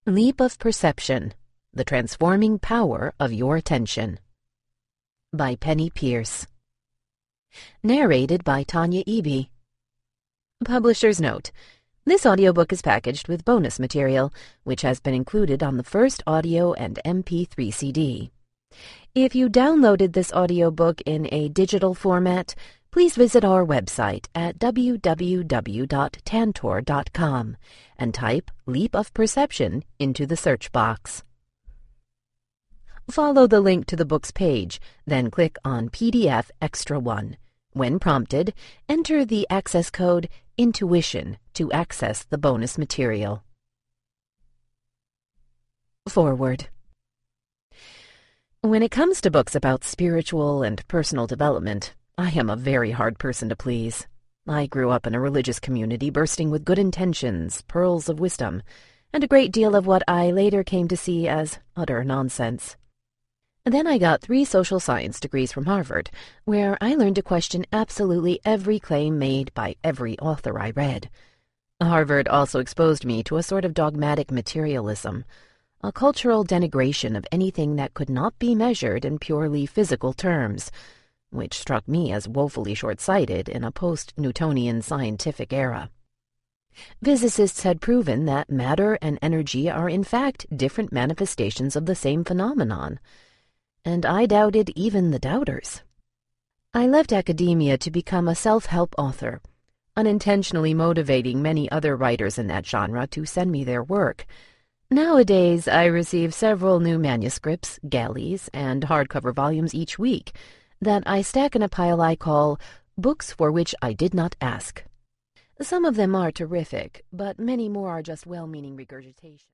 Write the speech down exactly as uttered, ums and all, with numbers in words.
Leap of Perception: The Transforming Power of Your Attention by Penny Pierce. Narrated by Tanya Eby. Publisher's note: this audiobook is packaged with bonus material, which has been included on the first audio and M P three C D. If you downloaded this audiobook in a digital format, please visit our website at w w w dot tantor dot com and type Leap of Perception into the search box. Follow the link to the book's page, then click on P D F Extra one. When prompted, enter the access code INTUITION to access the bonus material. Forward. When it comes to books about spiritual and personal development, I am a very hard person to please. I grew up in a religious community bursting with good intentions, pearls of wisdom, and a great deal of what I later came to see as utter nonsense. Then I got three social science degrees from Harvard, where I learned to question absolutely every claim made by every author I read. Harvard also exposed me to a sort of dogmatic materialism, a cultural denigration of anything that could not be measured in purely physical terms, which struck me as woefully short-sighted in a post-Newtonian scientific era. Physicists had proven that matter and energy are in fact different manifestations of the same phenomenon, and I doubted even the doubters. I left academia to become a self-help author, unintentionally motivating many other writers in that genre to send me their work. Nowadays, I receive several new manuscripts, galleys, and hardcover volumes each week that I stack in a pile I call Books for Which I Did Not Ask. Some of them are terrific, but many more are just well-meaning regurgitation.